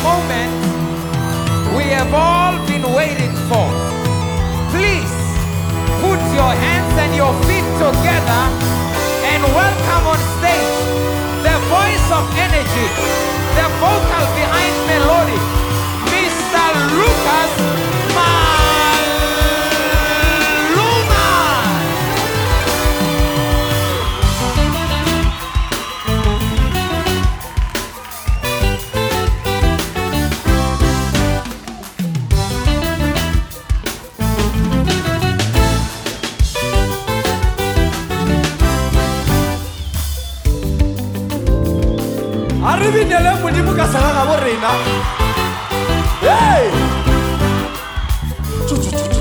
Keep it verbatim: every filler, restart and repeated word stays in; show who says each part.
Speaker 1: moment we have all been waiting for. Please put your hands and your feet together and welcome on stage the voice of energy, the vocal behind melody, Mister Lucas Maluma.
Speaker 2: Arrivi nelle mudimu kasanga borena. Hey!